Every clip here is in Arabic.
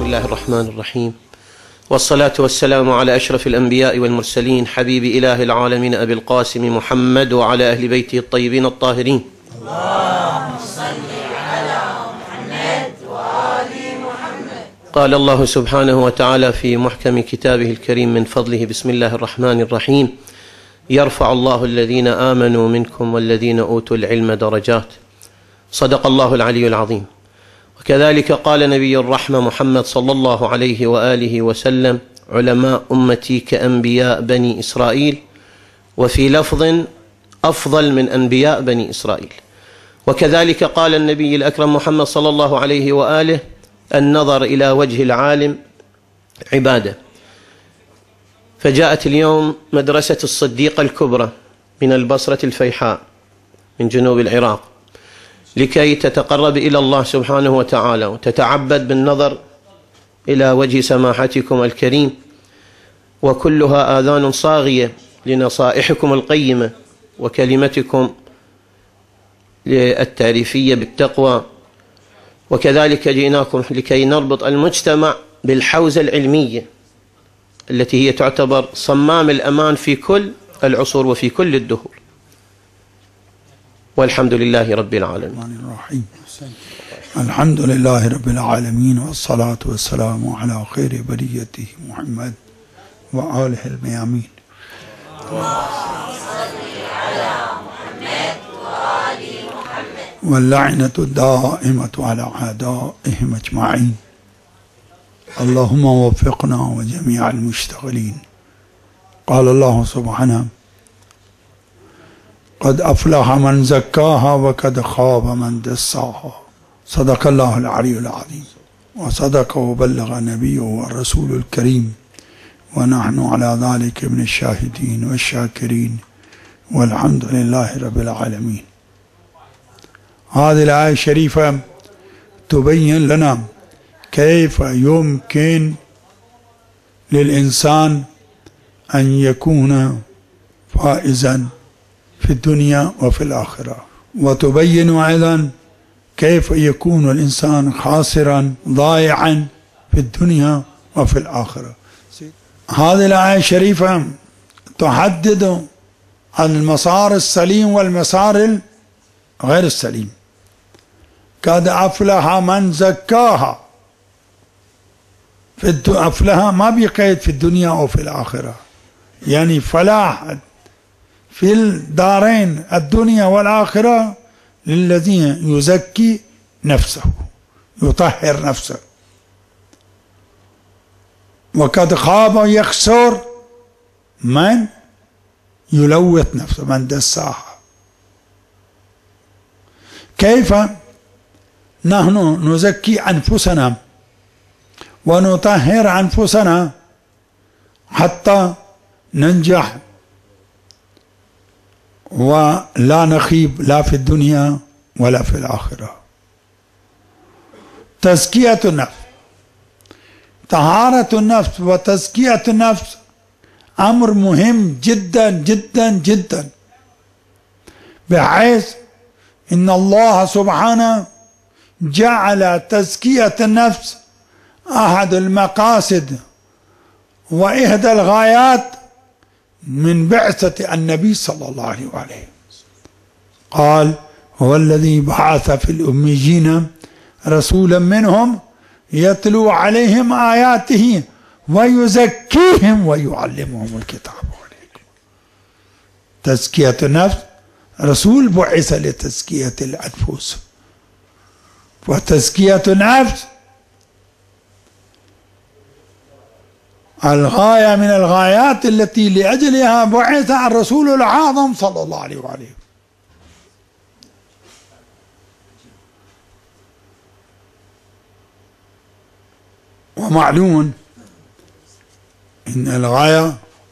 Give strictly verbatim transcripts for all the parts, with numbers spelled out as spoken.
الله الرحمن الرحيم، والصلاة والسلام على أشرف الأنبياء والمرسلين، حبيب إله العالمين أبي القاسم محمد وعلى أهل بيته الطيبين الطاهرين. اللهم صل على محمد وآل محمد. قال الله سبحانه وتعالى في محكم كتابه الكريم من فضله: بسم الله الرحمن الرحيم، يرفع الله الذين آمنوا منكم والذين أوتوا العلم درجات. صدق الله العلي العظيم. وكذلك قال نبي الرحمة محمد صلى الله عليه وآله وسلم: علماء أمتي كأنبياء بني إسرائيل، وفي لفظ أفضل من أنبياء بني إسرائيل. وكذلك قال النبي الأكرم محمد صلى الله عليه وآله: النظر إلى وجه العالم عبادة. فجاءت اليوم مدرسة الصديقة الكبرى من البصرة الفيحاء من جنوب العراق لكي تتقرب إلى الله سبحانه وتعالى وتتعبد بالنظر إلى وجه سماحتكم الكريم، وكلها آذان صاغية لنصائحكم القيمة وكلمتكم التعريفية بالتقوى. وكذلك جئناكم لكي نربط المجتمع بالحوزة العلمية التي هي تعتبر صمام الأمان في كل العصور وفي كل الدهور. والحمد لله رب العالمين. الحمد لله رب العالمين، والصلاة والسلام على خير بريته محمد وآله الميامين. واللعنة الدائمة على أعدائهم أجمعين. اللهم وفقنا وجميع المشتغلين. قال الله سبحانه: قد أفلح من زكاها وقد خاب من دساها. صدق الله العلي العظيم، وصدق وبلغ نبيه الرسول الكريم، ونحن على ذلك من الشاهدين والشاكرين، والحمد لله رب العالمين. هذه الآية الشريفة تبين لنا كيف يمكن للإنسان أن يكون فائزا في الدنيا وفي الآخرة، وتبين أيضا كيف يكون الإنسان خاسرا ضائعا في الدنيا وفي الآخرة. هذه الآية الشريفة تحدد المسار السليم والمسار غير السليم. قد أفلح من زكاها. في أفلح ما بيقيد في الدنيا أو في الآخرة، يعني فلاح في الدارين الدنيا والآخرة للذين يزكي نفسه، يطهر نفسه. وقد خاب يخسر من يلوث نفسه، من دساها. كيف نحن نزكي أنفسنا ونطهر أنفسنا حتى ننجح ولا نخيب لا في الدنيا ولا في الآخرة؟ تزكية النفس، طهارة النفس وتزكية النفس أمر مهم جدا جدا جدا، بحيث إن الله سبحانه جعل تزكية النفس أحد المقاصد وإحدى الغايات من بعثة النبي صلى الله عليه وآله. قال: هو الذي بعث في الأميين رسولا منهم يتلو عليهم آياته ويزكيهم ويعلمهم الكتاب والحكمة. تزكية النفس، رسول بعث لتزكية الأنفس، وتزكية النفس الغاية من الغايات التي لأجلها بعث الرسول الأعظم صلى الله عليه وآله. ومعلوم إن الغاية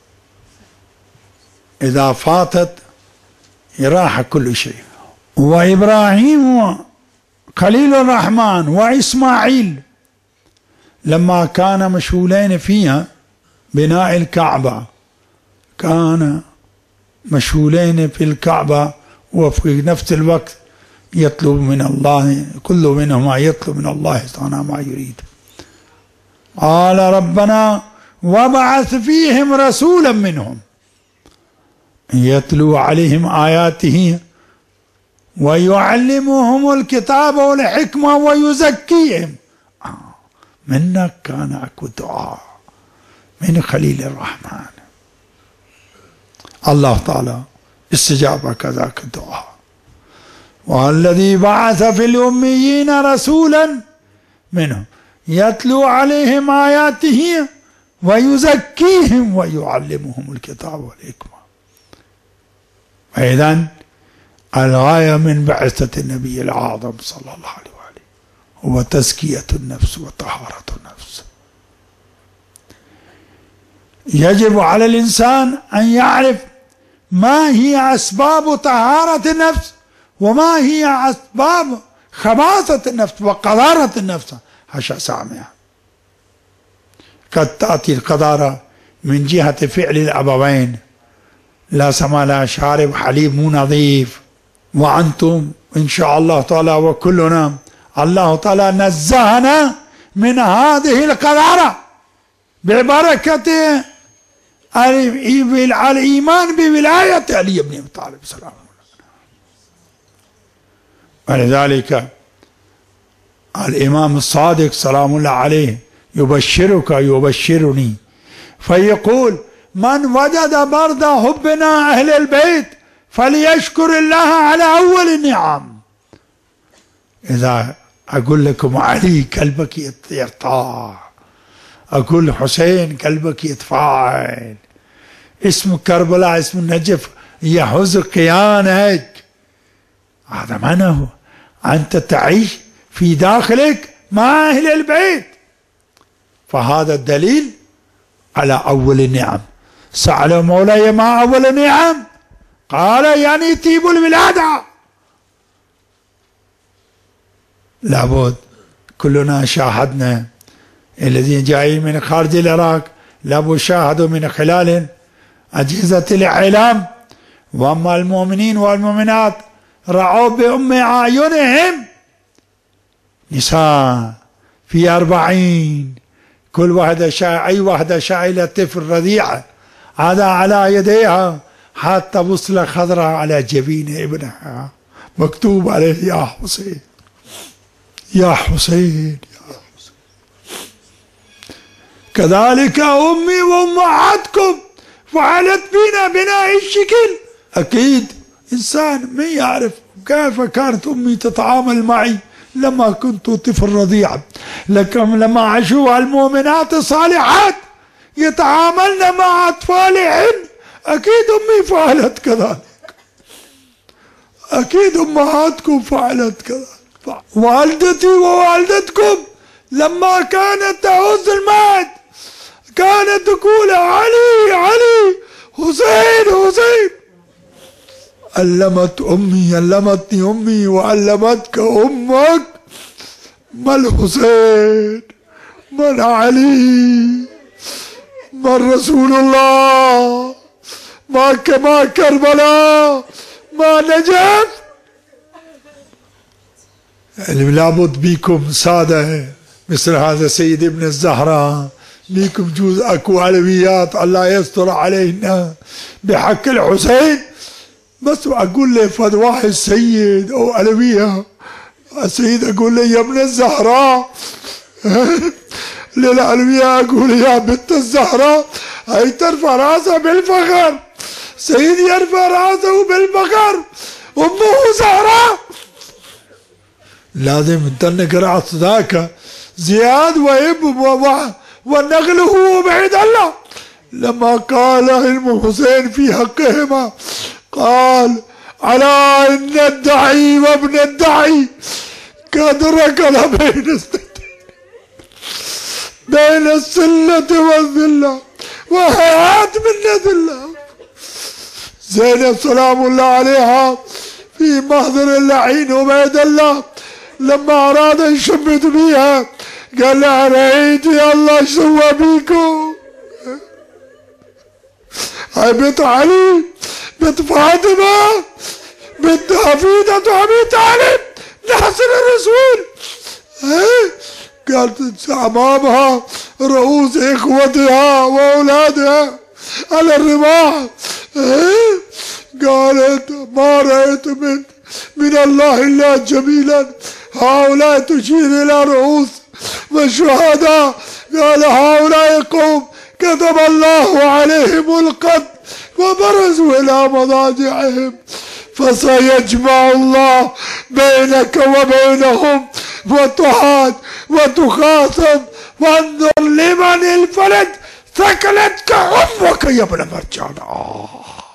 إذا فاتت راح كل شيء. وإبراهيم خليل الرحمن وإسماعيل لما كان مشغولين فيها بناء الكعبة، كان مشغولين في الكعبة وفي نفس الوقت يطلب من الله، كل منهما يطلب من الله سبحانه ما يريد. قال ربنا وابعث فيهم رسولا منهم يتلو عليهم آياته ويعلمهم الكتاب والحكمة ويزكيهم. منك كان اكو دعاء من خليل الرحمن، الله تعالى استجاب كذاك الدعاء. والذي بعث في الأميين رسولا منهم يتلو عليهم آياته ويزكيهم ويعلمهم الكتاب والحكمة. فإذن الغاية من بعثة النبي الأعظم صلى الله عليه وآله هو تزكية النفس وطهارة النفس. يجب على الإنسان أن يعرف ما هي أسباب طهارة النفس وما هي أسباب خباثة النفس وقذارة النفس حاشا سامعة. قد تأتي القذارة من جهة فعل الأبوين، لا سما شارب حليب مو نظيف، وأنتم إن شاء الله تعالى وكلنا الله تعالى نزهنا من هذه القذارة ببركة الإيمان بولاية علي بن أبي طالب سلام الله. ولذلك الإمام الصادق سلام الله عليه يبشرك يبشرني فيقول من وجد برد حبنا أهل البيت فليشكر الله على أول النعم. إذا أقول لكم علي قلبك يرتاح، أقول حسين قلبك يتفاعل، اسم كربلاء اسم النجف يحوز كيانك، هذا معناه أنت تعيش في داخلك مع أهل البيت. فهذا الدليل على أول النعم. سأل مولاي ما أول النعم؟ قال يعني طيب الولادة. لابد كلنا شاهدنا الذين جايين من خارج العراق لابد شاهدوا من خلال أجهزة الإعلام، وأما المؤمنين والمؤمنات رأوا بأم أعينهم نساء في أربعين، كل واحدة شا... أي واحدة شايلة طفل رضيعة هذا على يديها حتى وصلة خضراء على جبين ابنها مكتوب عليه يا حسين يا حسين يا حسين. كذلك أمي وأمهاتكم فعلت بنا بناء الشكل. أكيد إنسان ما يعرف كيف كانت أمي تتعامل معي لما كنت طفل رضيع، لكن لما أشوف المؤمنات الصالحات يتعاملن مع أطفالهن أكيد أمي فعلت كذلك، أكيد أمهاتكم فعلت كذلك. والدتي ووالدتكم لما كانت تعوز الماء كانت تقول علي علي حسين حسين. علمت أمي علمتني أمي وعلمتك أمك ما الحسين من علي من رسول الله ما كما كربلاء ما نجف. يعني لابد بيكم سادة مثل هذا سيد ابن الزهراء، بيكم جوز اكو علويات الله يستر علينا بحق الحسين. بس اقول له فد واحد سيد او علويه السيد اقول له يا ابن الزهراء للعلويه اقول يا بنت الزهراء هي ترفع راسها بالفخر، سيد يرفع راسه بالفخر امه زهراء. لازم تنك راس ذاك زياد وإب والنغل هو بعيد الله. لما قال علم حسين في حقهما قال على ان الدعي وابن الدعي قد ركض بين السلة بين السلة والذلة وهيات من ذلة. زينب سلام الله عليها في محضر اللعين عبيد الله لما اراد يشمت بيها قال لها رأيت يا الله ايش سوى بيكم؟ هاي بنت علي بنت فاطمة بنت حفيدة أبي طالب ناصر الرسول. قالت أمامها رؤوس إخوتها وأولادها على الرماح. قالت ما رأيت من, من الله إلا جميلا، هؤلاء تشير إلى رؤوس والشهداء. قال هؤلاء قوم كتب الله عليهم القتل وبرزوا إلى مضاجعهم، فسيجمع الله بينك وبينهم وتحاد وتخاصم، وانظر لمن الفلد ثكلتك أمك يا ابن مرجان. آه.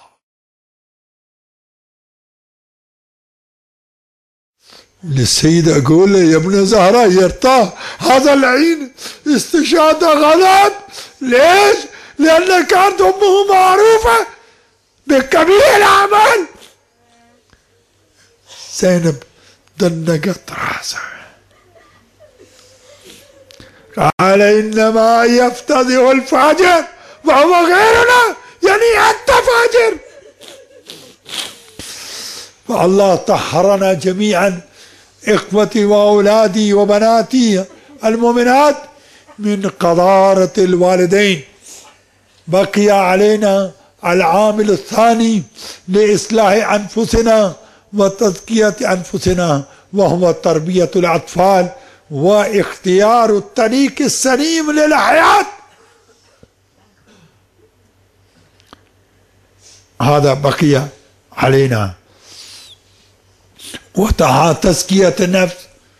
للسيد أقول يا ابن زهرة يرتاح هذا العين استشهاد غلط. ليش؟ لأن كانت أمه معروفة بكبير الأعمال. زينب دنقت راسه، قال إنما يفتضح الفاجر وهو غيرنا، يعني أنت فاجر. فالله طهرنا جميعا إخوتي وأولادي وبناتي المؤمنات من قذارة الوالدين. بقي علينا العامل الثاني لإصلاح أنفسنا وتزكية أنفسنا، وهو تربية الأطفال واختيار الطريق السليم للحياة. هذا بقي علينا. وتزكية النفس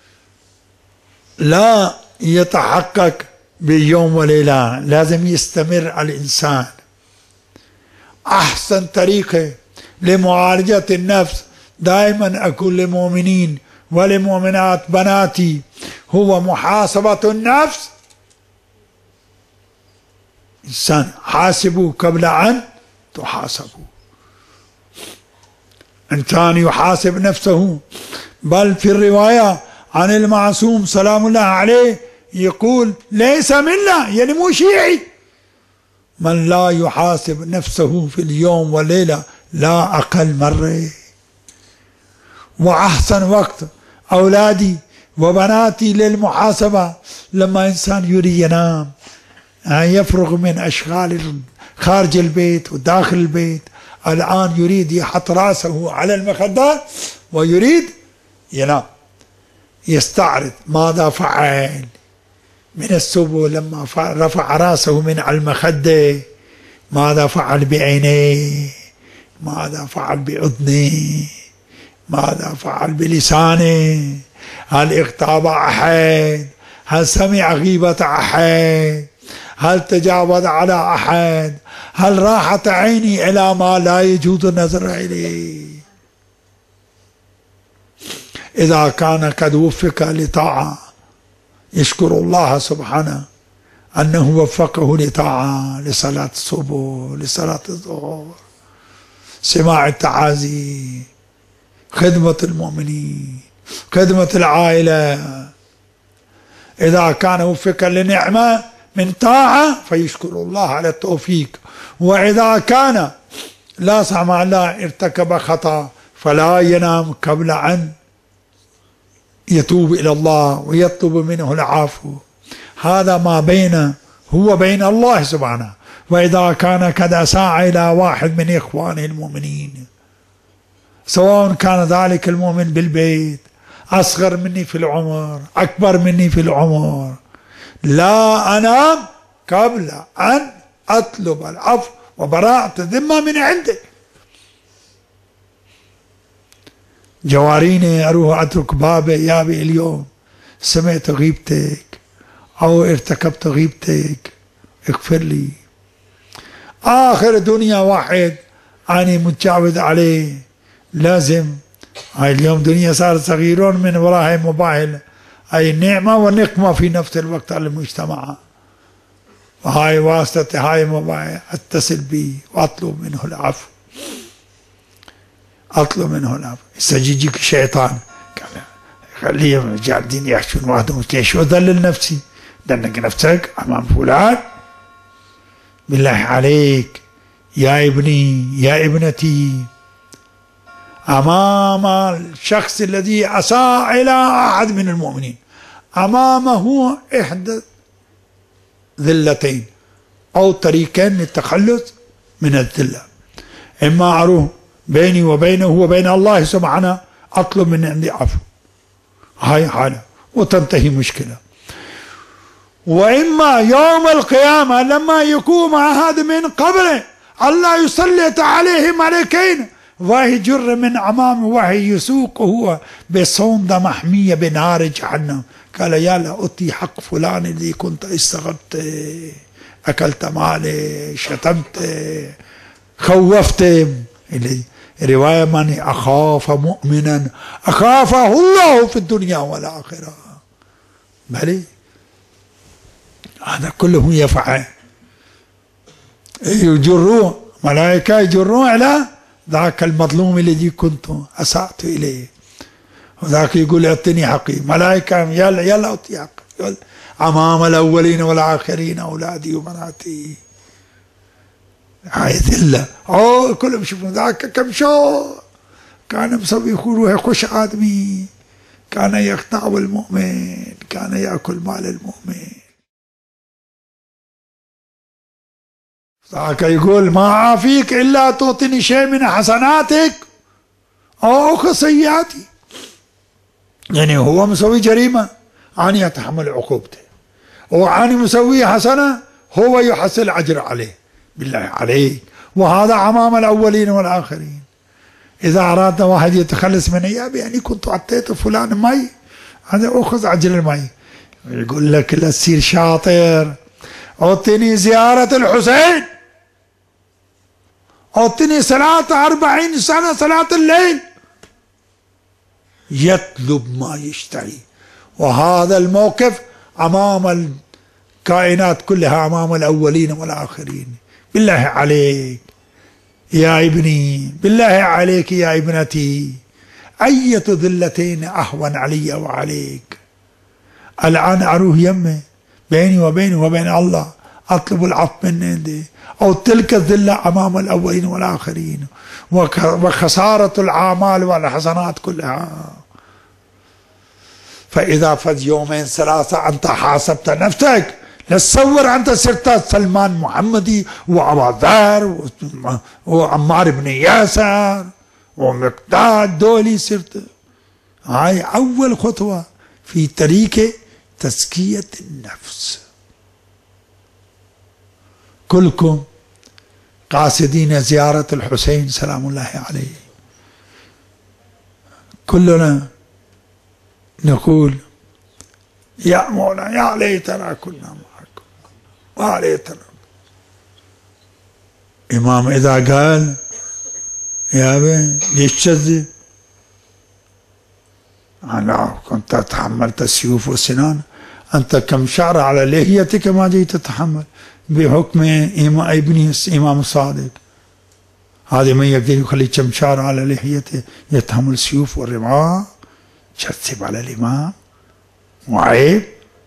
لا يتحقق بيوم وليلة، لازم يستمر الإنسان. أحسن طريقة لمعالجة النفس دائما أقول للمؤمنين وللمؤمنات بناتي هو محاسبة النفس. إنسان حاسبوا قبل أن تحاسبوا. إنسان يحاسب نفسه. بل في الرواية عن المعصوم سلام الله عليه يقول ليس منا، يعني مو شيعي، من لا يحاسب نفسه في اليوم والليلة لا أقل مرة. وأحسن وقت أولادي وبناتي للمحاسبة لما إنسان يريد ينام، يفرغ من أشغال خارج البيت وداخل البيت، الآن يريد يحط رأسه على المخدة ويريد ينام، يستعرض ماذا فعل من الصبح لما رفع رأسه من على المخدة، ماذا فعل بعينيه، ماذا فعل بأذنيه، ماذا فعل بلسانه، هل اغتاب أحد، هل سمع غيبة أحد، هل تجاوز على أحد، هل راحت عيني إلى ما لا يجوز النظر إليه. إذا كان قد وفق لطاعة يشكر الله سبحانه أنه وفقه لطاعة، لصلاة الصبح، لصلاة الظهر، سماع التعازي، خدمة المؤمنين، خدمة العائلة. إذا كان وفق لنعمة من طاعة فيشكر الله على التوفيق. وإذا كان لا سمح الله ارتكب خطأ فلا ينام قبل أن يتوب إلى الله ويطلب منه العفو. هذا ما بين هو بين الله سبحانه. وإذا كان قد أساء إلى واحد من إخوانه المؤمنين، سواء كان ذلك المؤمن بالبيت أصغر مني في العمر أكبر مني في العمر، لا أنام قبل أن أطلب العفو وبراءة الذمة من عنده. جواريني أروح أترك بابي يابي اليوم سمعت غيبتك أو ارتكبت غيبتك اغفر لي. آخر دنيا واحد أنا متجاوز عليه لازم. هاي اليوم دنيا صارت صغيرون من وراء موبايل، أي نعمة ونقمة في نفس الوقت على المجتمع. وهاي واسطة هاي موبايل أتصل به وأطلب منه العفو، أطلب منه العفو. يجيك شيطان خليهم قاعدين يحشون وحدهم، ليش أذلل نفسي؟ دنك نفسك أمام فلان. بالله عليك يا ابني يا ابنتي، أمام الشخص الذي أساء إلى أحد من المؤمنين، أمامه إحدى ذلتين أو طريقين للتخلص من الذلة. إما أروح بيني وبينه وبين الله سبحانه أطلب من عندي عفو، هاي حالة وتنتهي مشكلة. وإما يوم القيامة لما يكون مع هذا من قبله الله يسلط عليه ملكين وهي جر من أمامه وهي يسوق هو بصندة محمية بنار جهنم. قال يا لا أتي حق فلان اللي كنت استغبت، أكلت مالي، شتمت، خوفت. رواية من أخاف مؤمنا أخافه الله في الدنيا والآخرة. بلي هذا كله يفعل، يجرون ملائكة يجرون على ذاك المظلوم الذي كنت أسأت إليه، وذاك يقول اعطني حقي، ملائكة يلا يلا اعطي حقي أمام الأولين والآخرين أولادي وبناتي. هاي ذلة. أو كلهم يشوفون ذاك كم شو كان مسوي روحه خوش آدمي، كان يقطع المؤمن، كان يأكل مال المؤمن. ذاك يقول ما عافيك إلا تعطيني شيء من حسناتك أو خطيئاتي. يعني هو مسوي جريمة أنا يتحمل عقوبته، وأنا مسوي حسنة هو يحصل أجر عليه. بالله عليك، وهذا أمام الأولين والآخرين. إذا أراد واحد يتخلص من إيابي يعني كنت أعطيته فلان مي، هذا أخذ أجر المي. يقول لك لا تصير شاطر، أعطني زيارة الحسين، أعطني صلاة أربعين سنة صلاة الليل، يطلب ما يشتهي. وهذا الموقف أمام الكائنات كلها، أمام الأولين والآخرين. بالله عليك يا ابني، بالله عليك يا ابنتي، أية ذلتين أهون علي وعليك؟ الآن أروح يمه بيني وبينه وبين الله أطلب العفو من عندي، أو تلك الذلة أمام الأولين والآخرين وخسارة الأعمال والحسنات كلها. فإذا فز يومين ثلاثة أنت حاسبت نفسك، لا تصور أنت صرت سلمان محمدي وأبا ذر وعمار بن ياسر ومقداد، دولي صرت. هاي أول خطوة في طريق تزكية النفس. كلكم قاصدين زيارة الحسين سلام الله عليه، كلنا نقول يا مولانا يا ليتنا كنا معكم يا ليتنا. إمام إذا قال يا ابي ليش تكذب؟ أنا كنت تحملت السيوف والسنان، أنت كم شعر على لحيتك ما جيت تتحمل بحكم إمام ابني إمام الصادق. هذا ما يقدر يخلي كم شعر على لحيته يتحمل السيوف والرماح، تكذب على الإمام وعيب.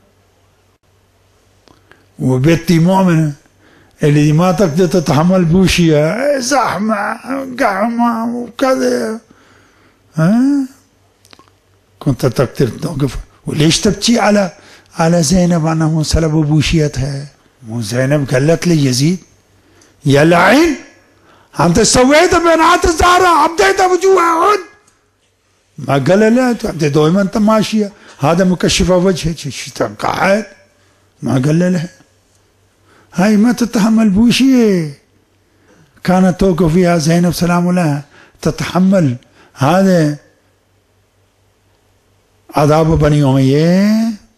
وبنتي مؤمنة اللي ما تقدر تتحمل بوشية زحمة قحمة وكذا، ها كنت تقدر توقف. وليش تبكي على على زينب أنهم سلبوا بوشيتها؟ مو زينب قالت لي يزيد يا لعين أنت سويت بنات الزهراء عبديتها بجوها عد، ما قال لا أنت دائما أنت ماشية هذا مكشفة وجهك شتان قاعد، ما قال لها هاي ما تتحمل بوشية. كانت توقف فيها زينب سلام الله تتحمل هذا عذاب بني أمية.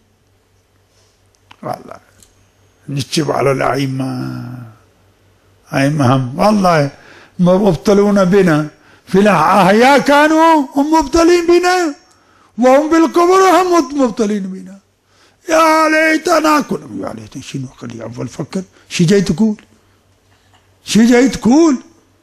والله نجيب على الأئمة، أئمة هم والله مبطلون بنا في الأحياء، كانوا هم مبطلين بنا وهم بالقبر هم مبطلين بنا. يا ليتنا كنا، يا ليت شنو خلي أول فكر شي جاي تقول، شي جاي تقول،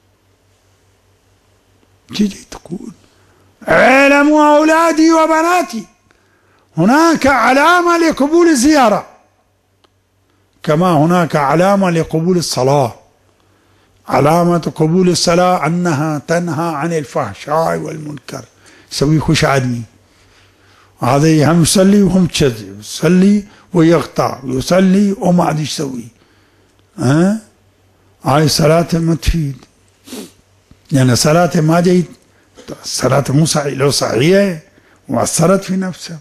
شي جاي تقول. اعلموا أولادي وبناتي هناك علامة لقبول الزيارة كما هناك علامة لقبول الصلاة. علامة قبول الصلاة أنها تنهى عن الفحشاء والمنكر. سوي خوش عدمي هذا هم يصلي وهم تكذب، يصلي ويقطع ويصلي وما عاد يسوي. ها هاي صلاته ما تفيد، يعني صلاته ما جيد، صلاته مو صحيح، لو صحيحة وأثرت في نفسه.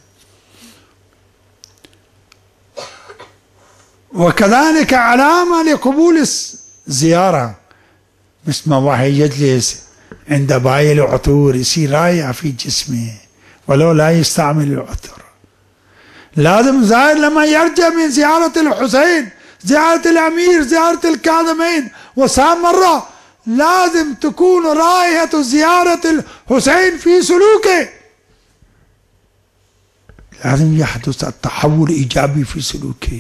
وكذلك علامة لقبول الزيارة، مثل ما واحد يجلس عند بايل عطور يصير رايح في جسمه ولو لا يستعمل العطر. لازم زائر لما يرجع من زيارة الحسين، زيارة الأمير، زيارة الكاظمين وسام مرة، لازم تكون رائحة زيارة الحسين في سلوكه، لازم يحدث التحول الإيجابي في سلوكه.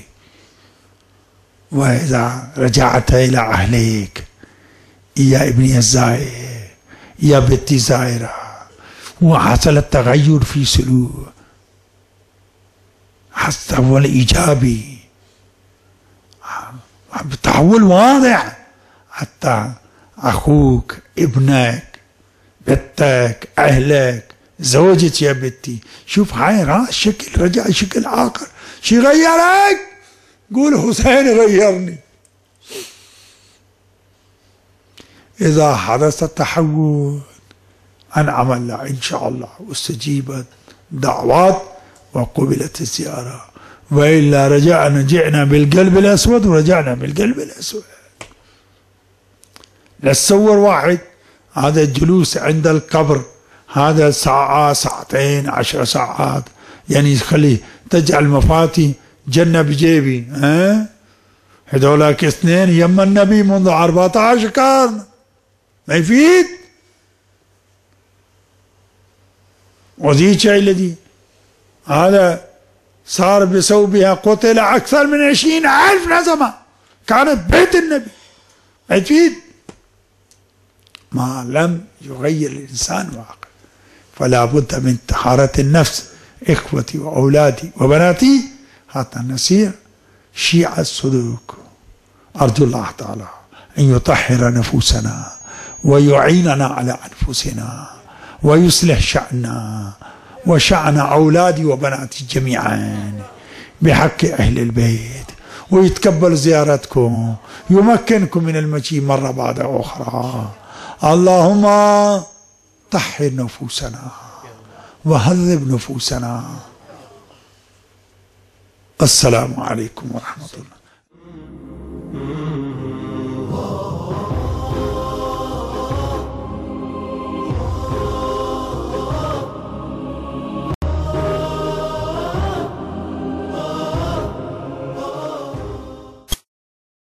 وإذا رجعت إلى أهلك يا ابني الزائر يا بنتي الزائرة وحصل التغير في سلوك، التحول إيجابي، تحول واضح، حتى أخوك، ابنك، بنتك، أهلك، زوجك يا بنتي، شوف هاي راس شكل رجع شكل آخر. شي غيرك؟ قول حسين غيرني. إذا حدث التحول أنعم الله إن شاء الله واستجيبت دعوات وقبلت الزيارة، وإلا رجعنا جئنا بالقلب الأسود ورجعنا بالقلب الأسود. نتصور واحد هذا الجلوس عند القبر هذا ساعة ساعتين عشر ساعات، يعني خليه تجعل مفاتي جنة بجيبي، ها هذولاك اثنين يم النبي منذ أربعة عشر قرن، ما يفيد. وذيك شيء الذي هذا صار بثوبها قتل أكثر من عشرين ألف نسمة، كانت بيت النبي، ما يفيد ما لم يغير الإنسان واقع. فلا بد من طهارة النفس إخوتي وأولادي وبناتي حتى نسير شيع السلوك. أرجو الله تعالى أن يطهر نفوسنا ويعيننا على أنفسنا ويصلح شأننا وشأن أولادي وبناتي جميعا بحق أهل البيت، ويتقبل زيارتكم، يمكنكم من المجيء مرة بعد أخرى. اللهم طهر نفوسنا وهذب نفوسنا. السلام عليكم ورحمة الله.